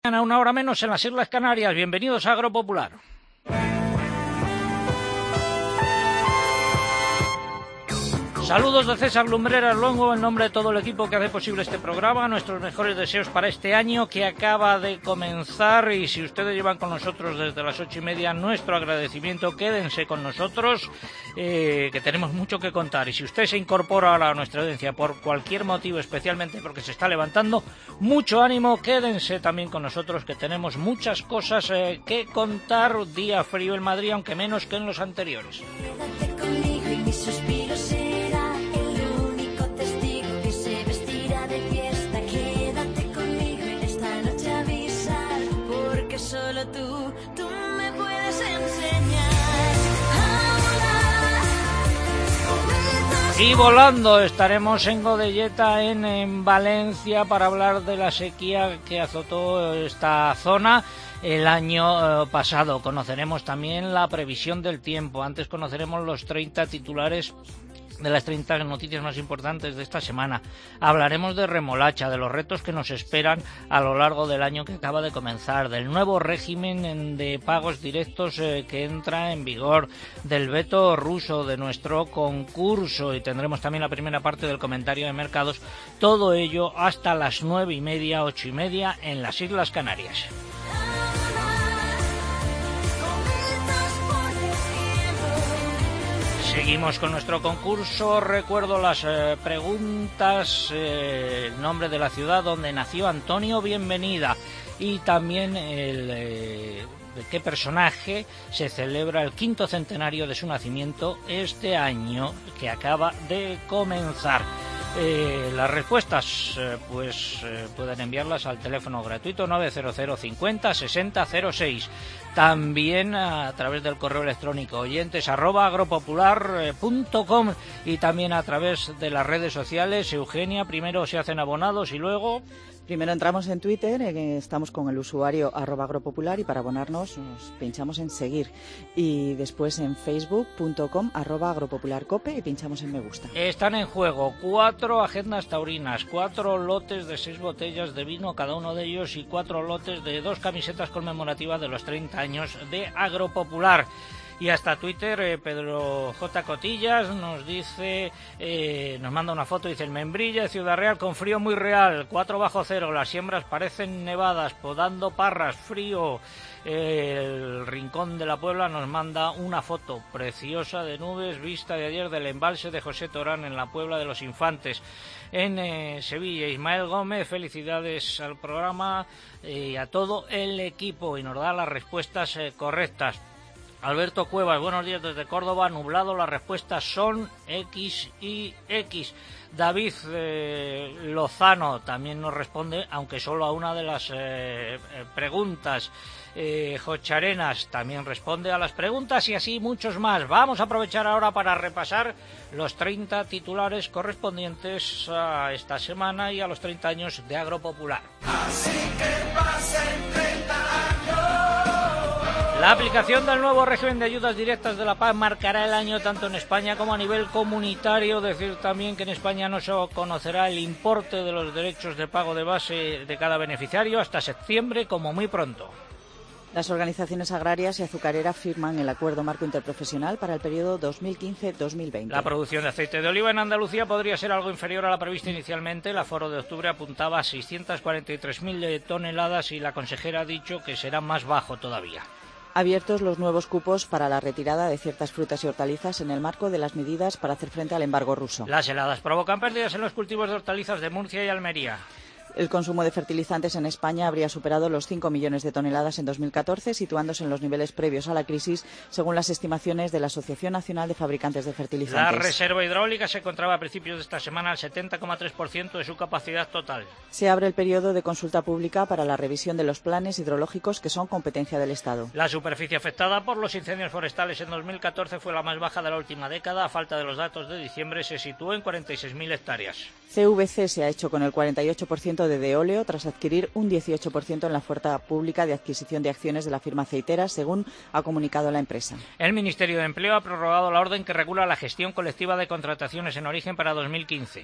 A una hora menos en las Islas Canarias. Bienvenidos a Agropopular. Saludos de César Lumbreras Luengo en nombre de todo el equipo que hace posible este programa. Nuestros mejores deseos para este año que acaba de comenzar. Y si ustedes llevan con nosotros desde las 8:30, nuestro agradecimiento. Quédense con nosotros, que tenemos mucho que contar. Y si usted se incorpora ahora a nuestra audiencia por cualquier motivo, especialmente porque se está levantando, mucho ánimo. Quédense también con nosotros, que tenemos muchas cosas que contar. Día frío en Madrid, aunque menos que en los anteriores. Quédate conmigo y mis suspiros será el único testigo que se vestirá de fiesta. Quédate conmigo en esta noche a avisar, porque solo tú me puedes enseñar a volar. Y volando estaremos en Godelleta, en Valencia, para hablar de la sequía que azotó esta zona el año pasado. Conoceremos también la previsión del tiempo. Antes conoceremos los 30 titulares de las 30 noticias más importantes de esta semana. Hablaremos de remolacha, de los retos que nos esperan a lo largo del año que acaba de comenzar, del nuevo régimen de pagos directos que entra en vigor, del veto ruso, de nuestro concurso, y tendremos también la primera parte del comentario de mercados. Todo ello hasta las 9:30, 8:30 en las Islas Canarias. Seguimos con nuestro concurso. Recuerdo las preguntas, el nombre de la ciudad donde nació Antonio Bienvenida y también de qué personaje se celebra el 5º centenario de su nacimiento este año que acaba de comenzar. Las respuestas pueden enviarlas al teléfono gratuito 900 50 60 06. También a través del correo electrónico oyentes@agropopular.com y también a través de las redes sociales. Eugenia, primero se hacen abonados y luego... Primero entramos en Twitter, estamos con el usuario @agropopular y para abonarnos nos pinchamos en seguir. Y después en facebook.com/agropopularcope y pinchamos en me gusta. Están en juego 4 agendas taurinas, 4 lotes de 6 botellas de vino cada uno de ellos y 4 lotes de 2 camisetas conmemorativas de los 30 años de Agropopular. Y hasta Twitter, Pedro J. Cotillas nos dice, nos manda una foto, dice: el Membrilla de Ciudad Real con frío muy real, 4 bajo cero, las siembras parecen nevadas, podando parras, frío. El Rincón de la Puebla nos manda una foto preciosa de nubes, vista de ayer del embalse de José Torán en la Puebla de los Infantes. En Sevilla, Ismael Gómez, felicidades al programa y a todo el equipo, y nos da las respuestas correctas. Alberto Cuevas, buenos días desde Córdoba, nublado, las respuestas son X y X. David Lozano también nos responde, aunque solo a una de las preguntas. Jocharenas también responde a las preguntas y así muchos más. Vamos a aprovechar ahora para repasar los 30 titulares correspondientes a esta semana y a los 30 años de Agropopular. Así que pasen 30 años. La aplicación del nuevo régimen de ayudas directas de la PAC marcará el año tanto en España como a nivel comunitario. Decir también que en España no se conocerá el importe de los derechos de pago de base de cada beneficiario hasta septiembre, como muy pronto. Las organizaciones agrarias y azucareras firman el acuerdo marco interprofesional para el periodo 2015-2020. La producción de aceite de oliva en Andalucía podría ser algo inferior a la prevista inicialmente. El aforo de octubre apuntaba a 643.000 toneladas y la consejera ha dicho que será más bajo todavía. Abiertos los nuevos cupos para la retirada de ciertas frutas y hortalizas en el marco de las medidas para hacer frente al embargo ruso. Las heladas provocan pérdidas en los cultivos de hortalizas de Murcia y Almería. El consumo de fertilizantes en España habría superado los 5 millones de toneladas en 2014, situándose en los niveles previos a la crisis, según las estimaciones de la Asociación Nacional de Fabricantes de Fertilizantes. La reserva hidráulica se encontraba a principios de esta semana al 70,3% de su capacidad total. Se abre el periodo de consulta pública para la revisión de los planes hidrológicos que son competencia del Estado. La superficie afectada por los incendios forestales en 2014 fue la más baja de la última década. A falta de los datos de diciembre, se situó en 46.000 hectáreas. CVC se ha hecho con el 48% de Deoleo tras adquirir un 18% en la oferta pública de adquisición de acciones de la firma aceitera, según ha comunicado la empresa. El Ministerio de Empleo ha prorrogado la orden que regula la gestión colectiva de contrataciones en origen para 2015.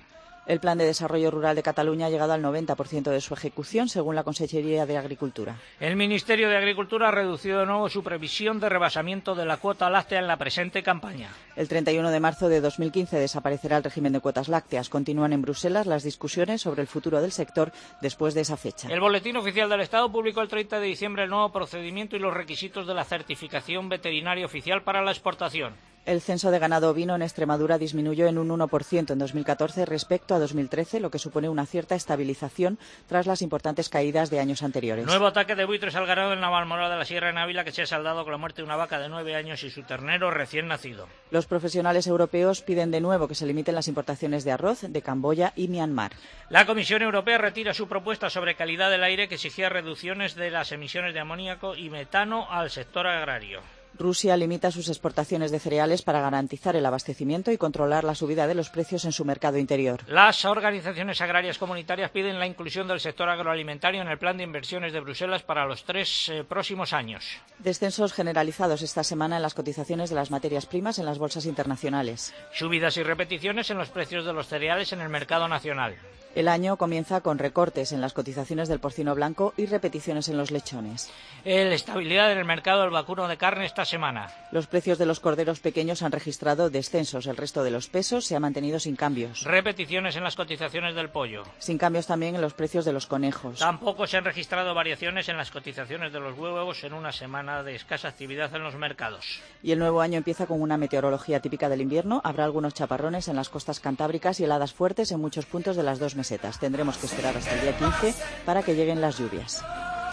El Plan de Desarrollo Rural de Cataluña ha llegado al 90% de su ejecución, según la Consejería de Agricultura. El Ministerio de Agricultura ha reducido de nuevo su previsión de rebasamiento de la cuota láctea en la presente campaña. El 31 de marzo de 2015 desaparecerá el régimen de cuotas lácteas. Continúan en Bruselas las discusiones sobre el futuro del sector después de esa fecha. El Boletín Oficial del Estado publicó el 30 de diciembre el nuevo procedimiento y los requisitos de la certificación veterinaria oficial para la exportación. El censo de ganado ovino en Extremadura disminuyó en un 1% en 2014 respecto a 2013, lo que supone una cierta estabilización tras las importantes caídas de años anteriores. Nuevo ataque de buitres al ganado en Navalmoral de la Sierra de Ávila, que se ha saldado con la muerte de una vaca de 9 años y su ternero recién nacido. Los profesionales europeos piden de nuevo que se limiten las importaciones de arroz de Camboya y Myanmar. La Comisión Europea retira su propuesta sobre calidad del aire que exigía reducciones de las emisiones de amoníaco y metano al sector agrario. Rusia limita sus exportaciones de cereales para garantizar el abastecimiento y controlar la subida de los precios en su mercado interior. Las organizaciones agrarias comunitarias piden la inclusión del sector agroalimentario en el plan de inversiones de Bruselas para los 3 próximos años. Descensos generalizados esta semana en las cotizaciones de las materias primas en las bolsas internacionales. Subidas y repeticiones en los precios de los cereales en el mercado nacional. El año comienza con recortes en las cotizaciones del porcino blanco y repeticiones en los lechones. Estabilidad en el mercado del vacuno de carne esta semana. Los precios de los corderos pequeños han registrado descensos. El resto de los pesos se ha mantenido sin cambios. Repeticiones en las cotizaciones del pollo. Sin cambios también en los precios de los conejos. Tampoco se han registrado variaciones en las cotizaciones de los huevos en una semana de escasa actividad en los mercados. Y el nuevo año empieza con una meteorología típica del invierno. Habrá algunos chaparrones en las costas cantábricas y heladas fuertes en muchos puntos de las dos mesetas. Tendremos que esperar hasta el día 15 para que lleguen las lluvias.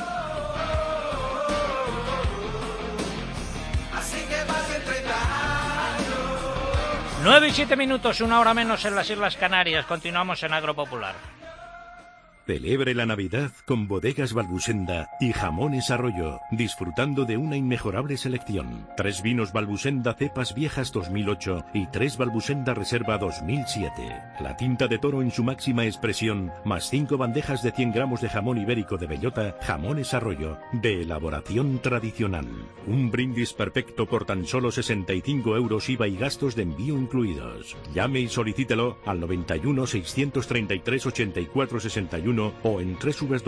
Así que pasen 30 años. 9 y 7 minutos, 1 hora menos en las Islas Canarias. Continuamos en Agropopular. Celebre la Navidad con Bodegas Balbusenda y Jamones Arroyo, disfrutando de una inmejorable selección. 3 vinos Balbusenda Cepas Viejas 2008 y 3 Balbusenda Reserva 2007. La tinta de toro en su máxima expresión, más 5 bandejas de 100 gramos de jamón ibérico de bellota, Jamones Arroyo, de elaboración tradicional. Un brindis perfecto por tan solo 65 euros IVA y gastos de envío incluidos. Llame y solicítelo al 91 633 84 61 o en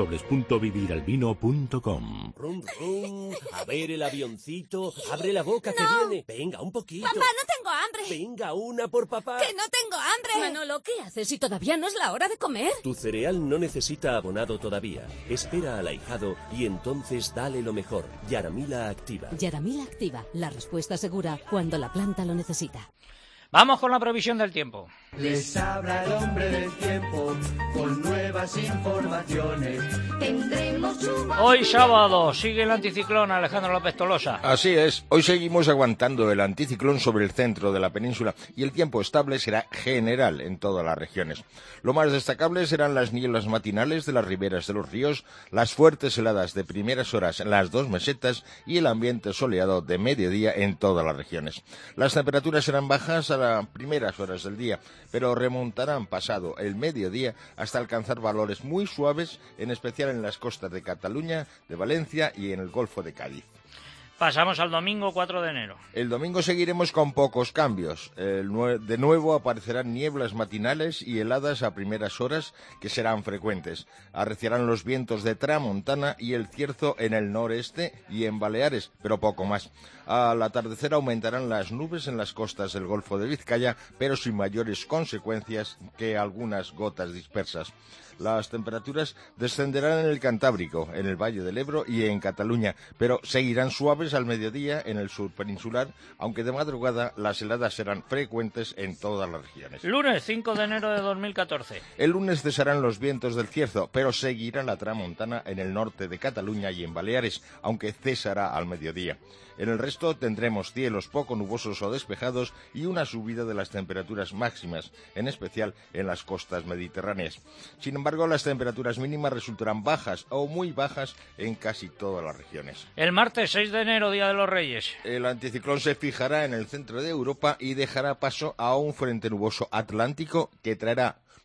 www.viviralvino.com. Rum, rum. A ver el avioncito. Abre la boca que viene. Venga, un poquito. Papá, no tengo hambre. Venga, una por papá. Que no tengo hambre. Manolo, ¿qué haces si todavía no es la hora de comer? Tu cereal no necesita abonado todavía. Espera al ahijado y entonces dale lo mejor. Yaramila Activa. Yaramila Activa, la respuesta segura cuando la planta lo necesita. Vamos con la previsión del tiempo. Les habla el hombre del tiempo con nuevas informaciones. Tendremos lluvia. Hoy sábado sigue el anticiclón, Alejandro López Tolosa. Así es, hoy seguimos aguantando el anticiclón sobre el centro de la península y el tiempo estable será general en todas las regiones. Lo más destacable serán las nieblas matinales de las riberas de los ríos, las fuertes heladas de primeras horas en las dos mesetas y el ambiente soleado de mediodía en todas las regiones. Las temperaturas serán bajas a las primeras horas del día, pero remontarán pasado el mediodía hasta alcanzar valores muy suaves, en especial en las costas de Cataluña, de Valencia y en el Golfo de Cádiz. Pasamos al domingo 4 de enero. El domingo seguiremos con pocos cambios. De nuevo aparecerán nieblas matinales y heladas a primeras horas que serán frecuentes. Arreciarán los vientos de tramontana y el cierzo en el noreste y en Baleares, pero poco más. Al atardecer aumentarán las nubes en las costas del Golfo de Vizcaya, pero sin mayores consecuencias que algunas gotas dispersas. Las temperaturas descenderán en el Cantábrico, en el Valle del Ebro y en Cataluña, pero seguirán suaves al mediodía en el sur peninsular, aunque de madrugada las heladas serán frecuentes en todas las regiones. Lunes 5 de enero de 2014. El lunes cesarán los vientos del cierzo, pero seguirá la tramontana en el norte de Cataluña y en Baleares, aunque cesará al mediodía. En el resto tendremos cielos poco nubosos o despejados y una subida de las temperaturas máximas, en especial en las costas mediterráneas. Sin embargo, las temperaturas mínimas resultarán bajas o muy bajas en casi todas las regiones. El martes 6 de enero, Día de los Reyes. El anticiclón se fijará en el centro de Europa y dejará paso a un frente nuboso atlántico que traerá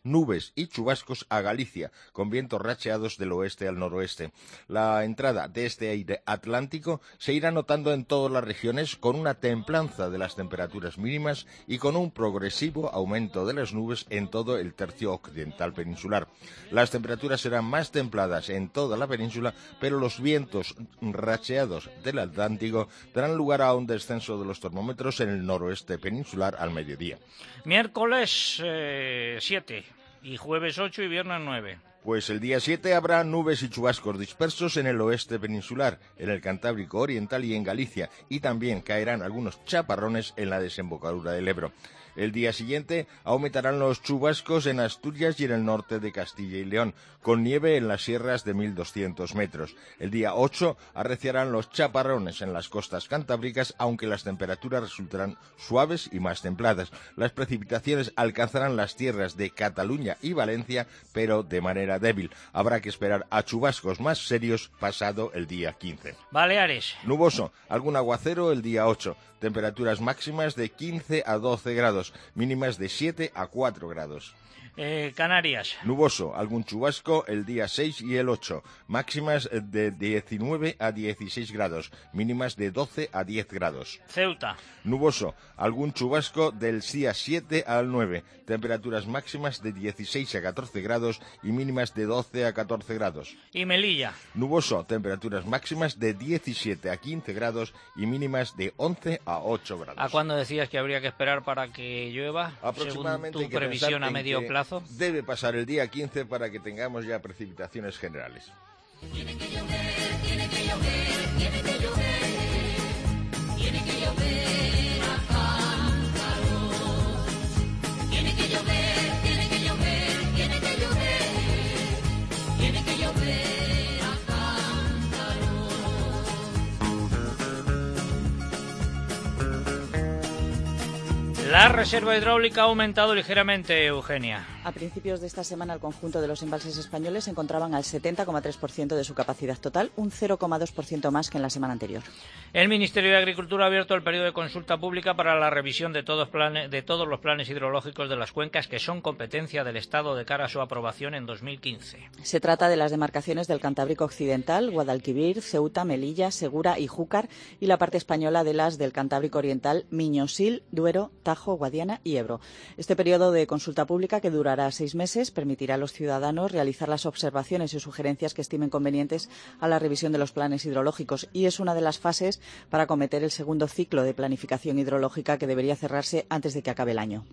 nubes y chubascos a Galicia, con vientos racheados del oeste al noroeste. La entrada de este aire atlántico se irá notando en todas las regiones, con una templanza de las temperaturas mínimas y con un progresivo aumento de las nubes en todo el tercio occidental peninsular. Las temperaturas serán más templadas en toda la península, pero los vientos racheados del Atlántico darán lugar a un descenso de los termómetros en el noroeste peninsular al mediodía. Miércoles 7 y jueves 8 y viernes 9. Pues el día 7 habrá nubes y chubascos dispersos en el oeste peninsular, en el Cantábrico Oriental y en Galicia, y también caerán algunos chaparrones en la desembocadura del Ebro. El día siguiente aumentarán los chubascos en Asturias y en el norte de Castilla y León, con nieve en las sierras de 1.200 metros. El día 8 arreciarán los chaparrones en las costas cantábricas, aunque las temperaturas resultarán suaves y más templadas. Las precipitaciones alcanzarán las tierras de Cataluña y Valencia, pero de manera débil. Habrá que esperar a chubascos más serios pasado el día 15. Baleares. Nuboso, algún aguacero el día 8. Temperaturas máximas de 15 a 12 grados, mínimas de 7 a 4 grados. Canarias. Nuboso, algún chubasco el día 6 y el 8, máximas de 19 a 16 grados, mínimas de 12 a 10 grados. Ceuta. Nuboso, algún chubasco del día 7 al 9, temperaturas máximas de 16 a 14 grados y mínimas de 12 a 14 grados. Y Melilla. Nuboso, temperaturas máximas de 17 a 15 grados y mínimas de 11 a 8 grados. ¿A cuándo decías que habría que esperar para que llueva? Aproximadamente, según tu previsión a medio plazo. Debe pasar el día 15 para que tengamos ya precipitaciones generales. Tiene que llover, tiene que llover, tiene que llover, tiene que llover a cántaros. Tiene que llover, tiene que llover, tiene que llover, tiene que llover a cántaros. La reserva hidráulica ha aumentado ligeramente, Eugenia. A principios de esta semana, el conjunto de los embalses españoles se encontraban al 70,3% de su capacidad total, un 0,2% más que en la semana anterior. El Ministerio de Agricultura ha abierto el periodo de consulta pública para la revisión de todos los planes hidrológicos de las cuencas que son competencia del Estado de cara a su aprobación en 2015. Se trata de las demarcaciones del Cantábrico Occidental, Guadalquivir, Ceuta, Melilla, Segura y Júcar, y la parte española de las del Cantábrico Oriental, Miño-Sil, Duero, Tajo, Guadiana y Ebro. Este periodo de consulta pública, que durará 6 meses, permitirá a los ciudadanos realizar las observaciones y sugerencias que estimen convenientes a la revisión de los planes hidrológicos, y es una de las fases para acometer el segundo ciclo de planificación hidrológica, que debería cerrarse antes de que acabe el año.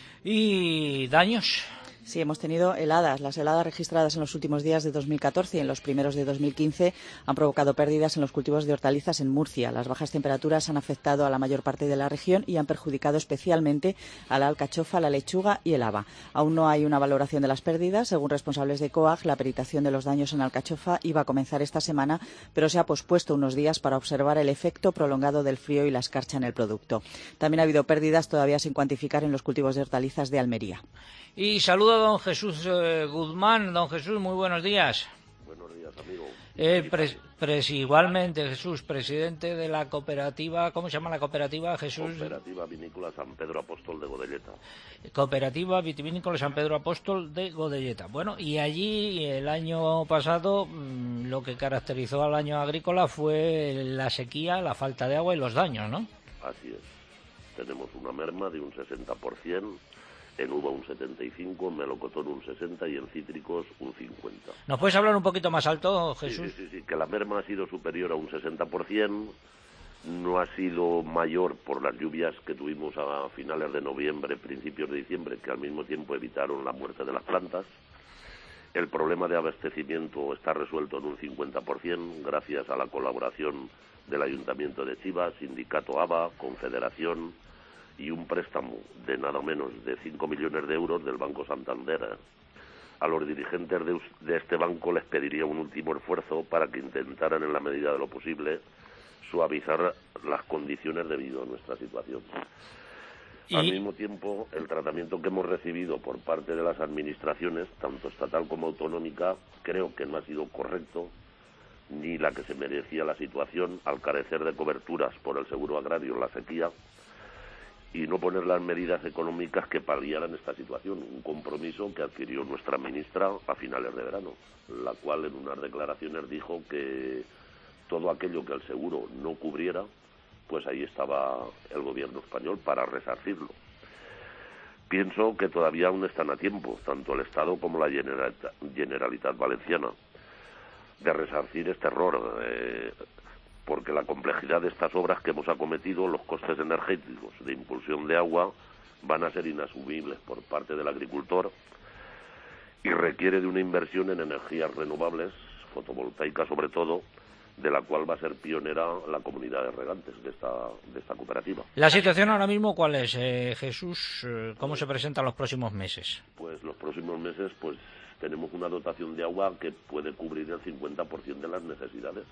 ¿Y daños? Sí, hemos tenido heladas. Las heladas registradas en los últimos días de 2014 y en los primeros de 2015 han provocado pérdidas en los cultivos de hortalizas en Murcia. Las bajas temperaturas han afectado a la mayor parte de la región y han perjudicado especialmente a la alcachofa, la lechuga y el haba. Aún no hay una valoración de las pérdidas. Según responsables de COAG, la peritación de los daños en alcachofa iba a comenzar esta semana, pero se ha pospuesto unos días para observar el efecto prolongado del frío y la escarcha en el producto. También ha habido pérdidas todavía sin cuantificar en los cultivos de hortalizas de Almería. Y saludo a don Jesús Guzmán. Don Jesús, muy buenos días. Buenos días, amigo. Igualmente, Jesús, presidente de la cooperativa, ¿cómo se llama la cooperativa, Jesús? Cooperativa Vinícola San Pedro Apóstol de Godelleta. Cooperativa Vitivinícola San Pedro Apóstol de Godelleta. Bueno, y allí el año pasado lo que caracterizó al año agrícola fue la sequía, la falta de agua y los daños, ¿no? Así es. Tenemos una merma de un 60%. En uva un 75, en melocotón un 60 y en cítricos un 50. ¿Nos puedes hablar un poquito más alto, Jesús? Sí, que la merma ha sido superior a un 60%, no ha sido mayor por las lluvias que tuvimos a finales de noviembre, principios de diciembre, que al mismo tiempo evitaron la muerte de las plantas. El problema de abastecimiento está resuelto en un 50%, gracias a la colaboración del Ayuntamiento de Chivas, Sindicato ABA, Confederación, y un préstamo de nada menos de 5 millones de euros del Banco Santander. A los dirigentes de este banco les pediría un último esfuerzo para que intentaran, en la medida de lo posible, suavizar las condiciones debido a nuestra situación. Al mismo tiempo, el tratamiento que hemos recibido por parte de las administraciones, tanto estatal como autonómica, creo que no ha sido correcto, ni la que se merecía la situación, al carecer de coberturas por el seguro agrario en la sequía, y no poner las medidas económicas que paliaran esta situación, un compromiso que adquirió nuestra ministra a finales de verano, la cual en unas declaraciones dijo que todo aquello que el seguro no cubriera, pues ahí estaba el gobierno español para resarcirlo. Pienso que todavía aún están a tiempo, tanto el Estado como la Generalitat Valenciana, de resarcir este error, porque la complejidad de estas obras que hemos acometido, los costes energéticos de impulsión de agua, van a ser inasumibles por parte del agricultor y requiere de una inversión en energías renovables, fotovoltaica sobre todo, de la cual va a ser pionera la comunidad de regantes de esta cooperativa. ¿La situación ahora mismo cuál es, Jesús? ¿Cómo se presentan los próximos meses? Pues los próximos meses pues tenemos una dotación de agua que puede cubrir el 50% de las necesidades.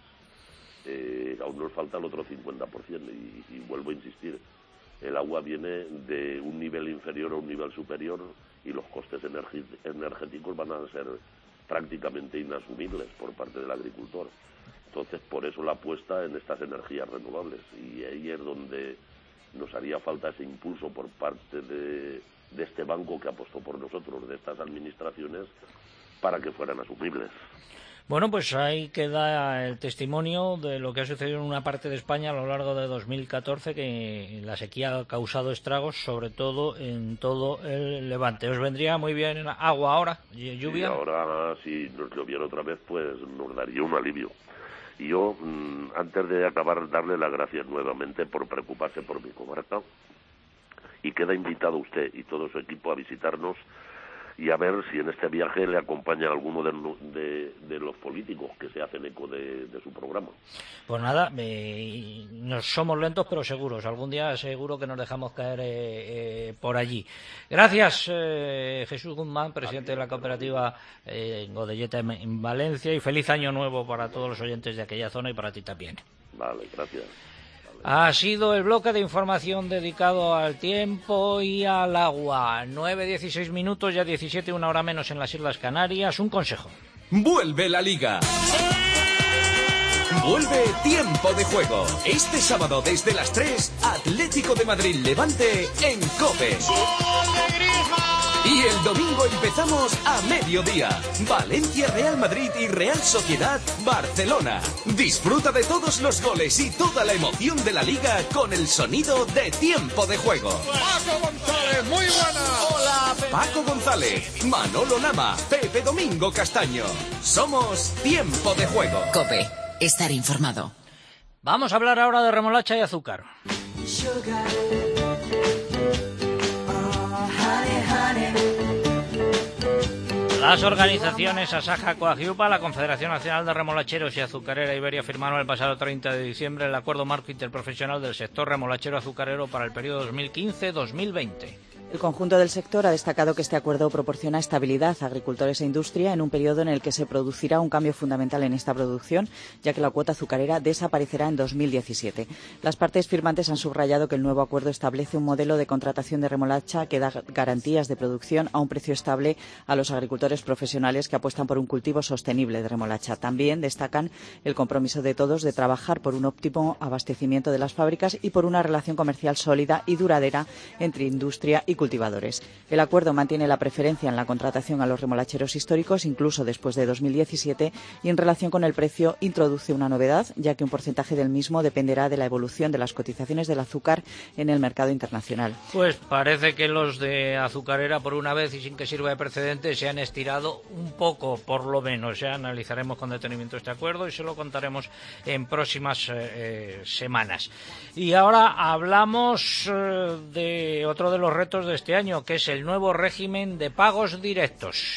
Aún nos falta el otro 50% y vuelvo a insistir, el agua viene de un nivel inferior a un nivel superior y los costes energéticos van a ser prácticamente inasumibles por parte del agricultor. Entonces, por eso la apuesta en estas energías renovables, y ahí es donde nos haría falta ese impulso por parte de este banco que apostó por nosotros, de estas administraciones, para que fueran asumibles. Bueno, pues ahí queda el testimonio de lo que ha sucedido en una parte de España a lo largo de 2014, que la sequía ha causado estragos, sobre todo en todo el Levante. ¿Os vendría muy bien agua ahora, lluvia? Sí, ahora si nos lloviera otra vez, pues nos daría un alivio. Y yo, antes de acabar, darle las gracias nuevamente por preocuparse por mi comarca, y queda invitado usted y todo su equipo a visitarnos y a ver si en este viaje le acompaña alguno de los políticos que se hacen eco de su programa. Pues nada, nos somos lentos pero seguros. Algún día seguro que nos dejamos caer por allí. Gracias, Jesús Guzmán, presidente de la cooperativa Godelleta en Valencia, y feliz año nuevo para todos los oyentes de aquella zona y para ti también. Vale, gracias. Ha sido el bloque de información dedicado al tiempo y al agua. 9:16 minutos, ya 17, una hora menos en las Islas Canarias. Un consejo. ¡Vuelve la Liga! Vuelve Tiempo de Juego. Este sábado desde las 3, Atlético de Madrid Levante en COPE. Y el domingo empezamos a mediodía. Valencia Real Madrid y Real Sociedad Barcelona. Disfruta de todos los goles y toda la emoción de la Liga con el sonido de Tiempo de Juego. Paco González, muy buena. Hola, Paco González, Manolo Lama, Pepe Domingo Castaño. Somos Tiempo de Juego. COPE. Estar informado. Vamos a hablar ahora de remolacha y azúcar. Las organizaciones Asaja, Coagiupa, la Confederación Nacional de Remolacheros y Azucarera Iberia firmaron el pasado 30 de diciembre el Acuerdo Marco Interprofesional del Sector Remolachero Azucarero para el periodo 2015-2020. El conjunto del sector ha destacado que este acuerdo proporciona estabilidad a agricultores e industria en un periodo en el que se producirá un cambio fundamental en esta producción, ya que la cuota azucarera desaparecerá en 2017. Las partes firmantes han subrayado que el nuevo acuerdo establece un modelo de contratación de remolacha que da garantías de producción a un precio estable a los agricultores profesionales que apuestan por un cultivo sostenible de remolacha. También destacan el compromiso de todos de trabajar por un óptimo abastecimiento de las fábricas y por una relación comercial sólida y duradera entre industria y cultivadores. El acuerdo mantiene la preferencia en la contratación a los remolacheros históricos, incluso después de 2017, y en relación con el precio introduce una novedad, ya que un porcentaje del mismo dependerá de la evolución de las cotizaciones del azúcar en el mercado internacional. Pues parece que los de azucarera, por una vez y sin que sirva de precedente, se han estirado un poco, por lo menos. Ya analizaremos con detenimiento este acuerdo y se lo contaremos en próximas semanas. Y ahora hablamos de otro de los retos de este año, que es el nuevo régimen de pagos directos.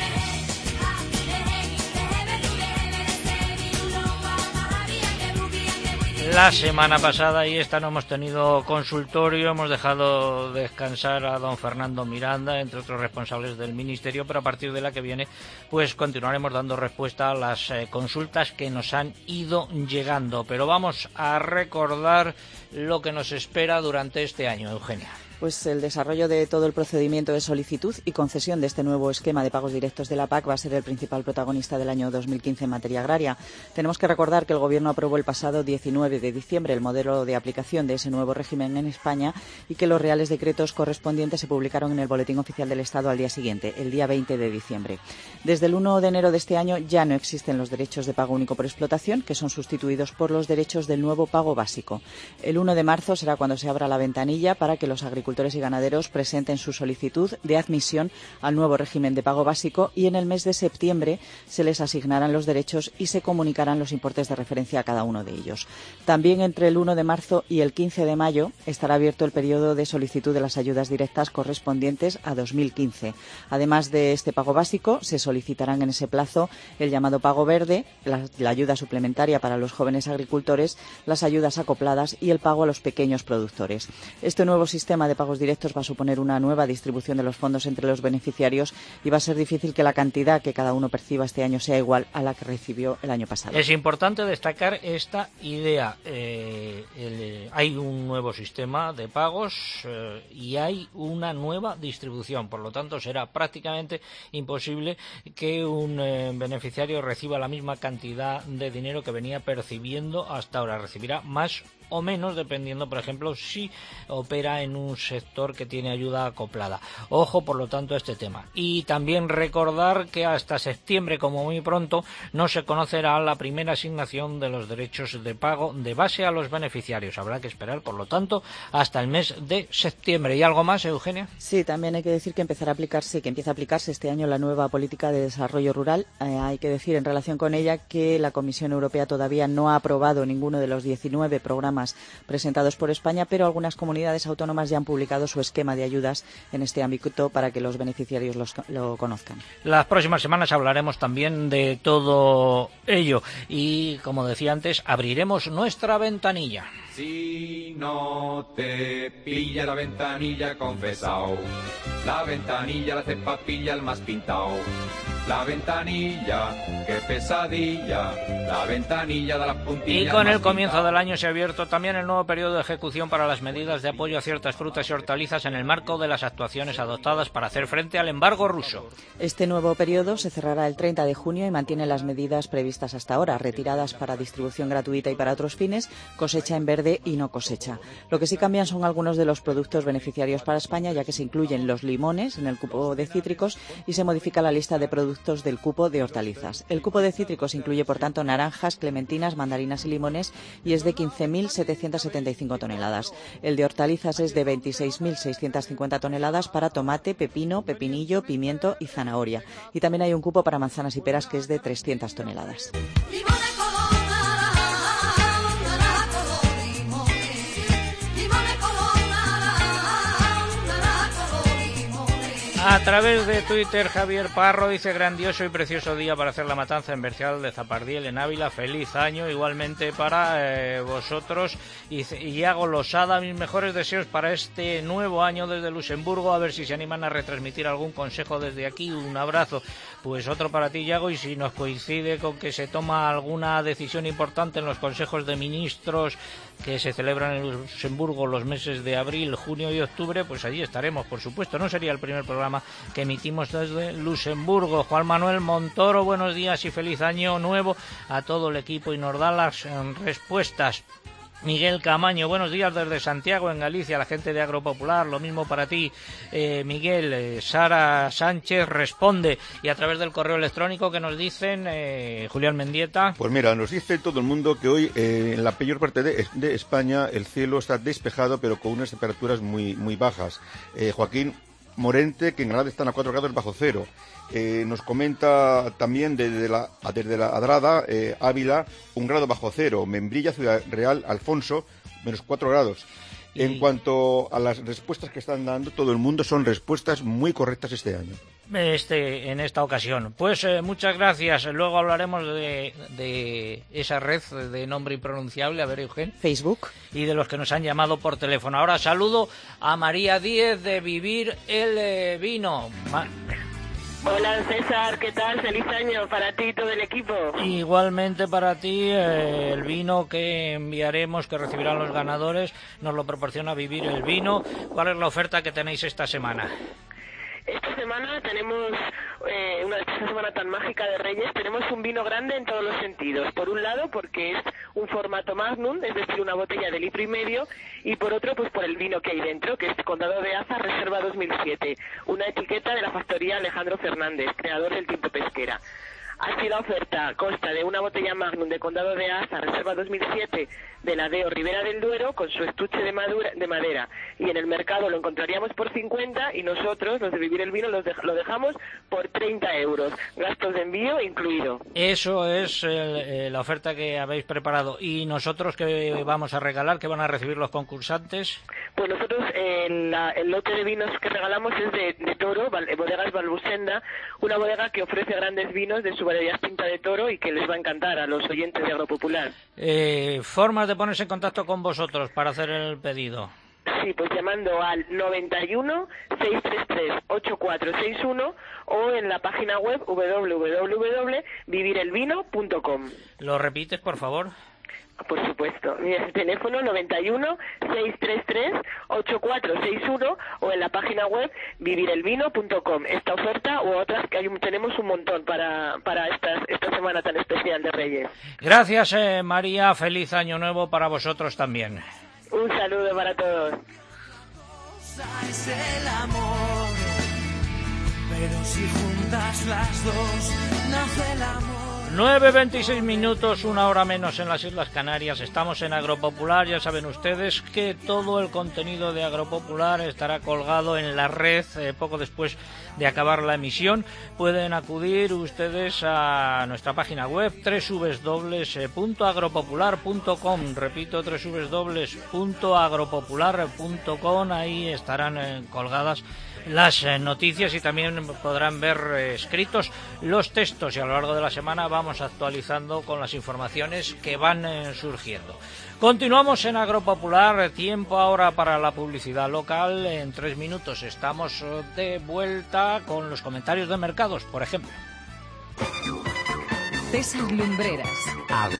La semana pasada y esta no hemos tenido consultorio, hemos dejado descansar a don Fernando Miranda, entre otros responsables del Ministerio, pero a partir de la que viene pues continuaremos dando respuesta a las consultas que nos han ido llegando. Pero vamos a recordar lo que nos espera durante este año, Eugenia. Pues el desarrollo de todo el procedimiento de solicitud y concesión de este nuevo esquema de pagos directos de la PAC va a ser el principal protagonista del año 2015 en materia agraria. Tenemos que recordar que el Gobierno aprobó el pasado 19 de diciembre el modelo de aplicación de ese nuevo régimen en España y que los reales decretos correspondientes se publicaron en el Boletín Oficial del Estado al día siguiente, el día 20 de diciembre. Desde el 1 de enero de este año ya no existen los derechos de pago único por explotación, que son sustituidos por los derechos del nuevo pago básico. El 1 de marzo será cuando se abra la ventanilla para que los agricultores y ganaderos presenten su solicitud de admisión al nuevo régimen de pago básico y en el mes de septiembre se les asignarán los derechos y se comunicarán los importes de referencia a cada uno de ellos. También entre el 1 de marzo y el 15 de mayo estará abierto el periodo de solicitud de las ayudas directas correspondientes a 2015. Además de este pago básico, se solicitarán en ese plazo el llamado pago verde, la ayuda suplementaria para los jóvenes agricultores, las ayudas acopladas y el pago a los pequeños productores. Este nuevo sistema de pagos directos va a suponer una nueva distribución de los fondos entre los beneficiarios y va a ser difícil que la cantidad que cada uno perciba este año sea igual a la que recibió el año pasado. Es importante destacar esta idea. Hay un nuevo sistema de pagos y hay una nueva distribución. Por lo tanto, será prácticamente imposible que un beneficiario reciba la misma cantidad de dinero que venía percibiendo hasta ahora. Recibirá más o menos, dependiendo, por ejemplo, si opera en un sector que tiene ayuda acoplada. Ojo, por lo tanto, a este tema. Y también recordar que hasta septiembre, como muy pronto, no se conocerá la primera asignación de los derechos de pago de base a los beneficiarios. Habrá que esperar, por lo tanto, hasta el mes de septiembre. ¿Y algo más, Eugenia? Sí, también hay que decir que empieza a aplicarse este año la nueva política de desarrollo rural. Hay que decir en relación con ella que la Comisión Europea todavía no ha aprobado ninguno de los 19 programas presentados por España, pero algunas comunidades autónomas ya han publicado su esquema de ayudas en este ámbito para que los beneficiarios lo conozcan. Las próximas semanas hablaremos también de todo ello y, como decía antes, abriremos nuestra ventanilla. Si no te pilla la ventanilla, confesao. La ventanilla la hace papilla el más pintao. La ventanilla, qué pesadilla. La ventanilla da las puntillas. Y con el comienzo del año se ha abierto también el nuevo periodo de ejecución para las medidas de apoyo a ciertas frutas y hortalizas en el marco de las actuaciones adoptadas para hacer frente al embargo ruso. Este nuevo periodo se cerrará el 30 de junio y mantiene las medidas previstas hasta ahora, retiradas para distribución gratuita y para otros fines, cosecha en verde y no cosecha. Lo que sí cambian son algunos de los productos beneficiarios para España, ya que se incluyen los limones en el cupo de cítricos y se modifica la lista de productos del cupo de hortalizas. El cupo de cítricos incluye, por tanto, naranjas, clementinas, mandarinas y limones y es de 15.775 toneladas. El de hortalizas es de 26.650 toneladas para tomate, pepino, pepinillo, pimiento y zanahoria. Y también hay un cupo para manzanas y peras que es de 300 toneladas. A través de Twitter, Javier Parro dice: grandioso y precioso día para hacer la matanza en Bercial de Zapardiel, en Ávila. Feliz año igualmente para vosotros. Y Iago Losada, mis mejores deseos para este nuevo año desde Luxemburgo. A ver si se animan a retransmitir algún consejo desde aquí. Un abrazo. Pues otro para ti, Iago, y si nos coincide con que se toma alguna decisión importante en los consejos de ministros que se celebran en Luxemburgo los meses de abril, junio y octubre, pues allí estaremos, por supuesto. No sería el primer programa que emitimos desde Luxemburgo. Juan Manuel Montoro, buenos días y feliz año nuevo a todo el equipo, y nos da las respuestas. Miguel Camaño, buenos días desde Santiago, en Galicia, la gente de Agropopular, lo mismo para ti, Miguel. Sara Sánchez responde, y a través del correo electrónico que nos dicen, Julián Mendieta. Pues mira, nos dice todo el mundo que hoy en la mayor parte de España el cielo está despejado, pero con unas temperaturas muy bajas. Joaquín Morente, que en Granada están a 4 grados bajo cero. Nos comenta también desde la Adrada, Ávila, 1 grado bajo cero. Membrilla, Ciudad Real, Alfonso, menos 4 grados. En cuanto a las respuestas que están dando, todo el mundo son respuestas muy correctas este año. En esta ocasión. Pues muchas gracias. Luego hablaremos de esa red de nombre impronunciable, a ver, Eugen. Facebook. Y de los que nos han llamado por teléfono. Ahora saludo a María Díez de Vivir el Vino. Hola César, ¿qué tal? Feliz año para ti y todo el equipo. Igualmente para ti, el vino que enviaremos, que recibirán los ganadores, nos lo proporciona Vivir el Vino. ¿Cuál es la oferta que tenéis esta semana? Esta semana tenemos, esta semana tan mágica de Reyes, tenemos un vino grande en todos los sentidos. Por un lado, porque es un formato magnum, es decir, una botella de 1,5 litros, y por otro, pues por el vino que hay dentro, que es Condado de Aza Reserva 2007, una etiqueta de la factoría Alejandro Fernández, creador del Tinto Pesquera. Así la oferta consta de una botella Magnum de Condado de Aza, Reserva 2007, de la DEO Ribera del Duero, con su estuche de madera. Y en el mercado lo encontraríamos por 50 y nosotros, los de Vivir el Vino, lo dejamos por 30 euros. Gastos de envío incluido. Eso es la oferta que habéis preparado. ¿Y nosotros qué vamos a regalar? ¿Qué van a recibir los concursantes? Pues nosotros el lote de vinos que regalamos es de Toro, Bodegas Balbusenda, una bodega que ofrece grandes vinos de su variedad tinta de Toro y que les va a encantar a los oyentes de Agropopular. Formas de ponerse en contacto con vosotros para hacer el pedido. Sí, pues llamando al 91 633 8461 o en la página web www.vivirelvino.com. ¿Lo repites, por favor? Por supuesto. Mi teléfono 91 633 8461 o en la página web vivirelvino.com. Esta oferta u otras que tenemos un montón para esta semana tan especial de Reyes. Gracias, María. Feliz año nuevo para vosotros también. Un saludo para todos. Es el amor, pero si juntas las dos nace el amor. 9:26 minutos, 1 hora menos en las Islas Canarias. Estamos en Agropopular. Ya saben ustedes que todo el contenido de Agropopular estará colgado en la red poco después de acabar la emisión. Pueden acudir ustedes a nuestra página web www.agropopular.com. Repito, www.agropopular.com. Ahí estarán colgadas las noticias y también podrán ver escritos los textos, y a lo largo de la semana vamos actualizando con las informaciones que van surgiendo. Continuamos en Agropopular, tiempo ahora para la publicidad local. En 3 minutos estamos de vuelta con los comentarios de mercados, por ejemplo. César Lumbreras.